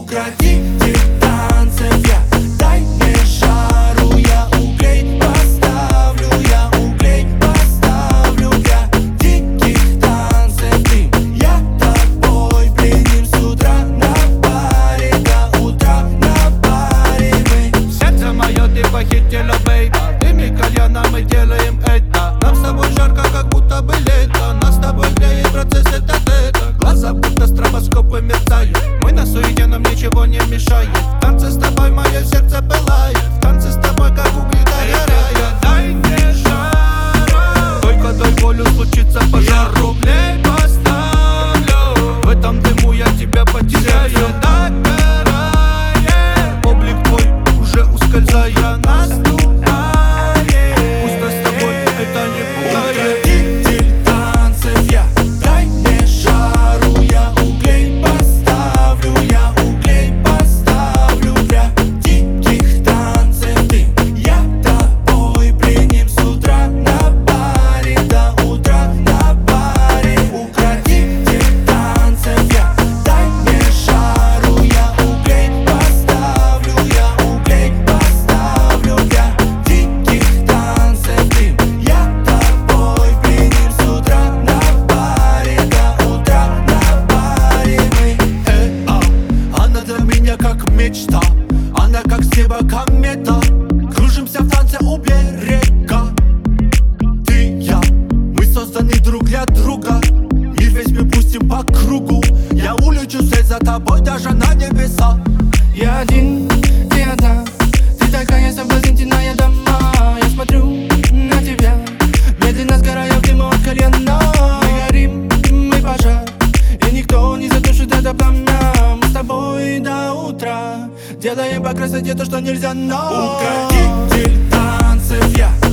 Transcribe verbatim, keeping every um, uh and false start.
Укротитель танцев я, дай мне жару, я углей поставлю, я углей поставлю для диких танцев дым. Я тобой пленим с утра на баре, до утра на баре мы. Сердце мое ты похитила, бейба, дыми кальяна мы делаем это. Нам с тобой жарко, как будто бы лето, нас с тобой греет процесс это-это. Глаза будто стробоскопы мерцают, мы на суете, нам ничего не мешает. В танце с тобой мое сердце пылает, в танце с тобой как угли догорает. Дай мне жару, только дай волю, случится пожар. Я рублей поставлю, в этом дыму я тебя потеряю. Догорает, облик твой уже ускользая, наступает. Пусто с тобой, это не пугает. Укротитель танцев я, дай мне жару, я углей поставлю, я углей поставлю для диких танцев дым. Я тобой пленим с утра на баре, до утра на баре. Укротитель танцев я, дай мне жару, я углей поставлю, я углей поставлю для диких танцев дым. Я тобой пленим с утра на баре, до утра на баре мы. Э, а, она для меня как мечта, она как с неба комета. Кружимся в танце у берега. Ты, я, мы созданы друг для друга. Мир весь мы пустим по кругу. Я улечу вслед за тобой даже на небеса. Я один, ты одна, ты такая соблазнительная дама. Я смотрю на тебя, медленно сгорая в дыму от колена. Мы горим, мы пожар, и никто не затушит это пламя. Мы с тобой до утра делаем по красоте то, что нельзя, но Укротитель танцев я,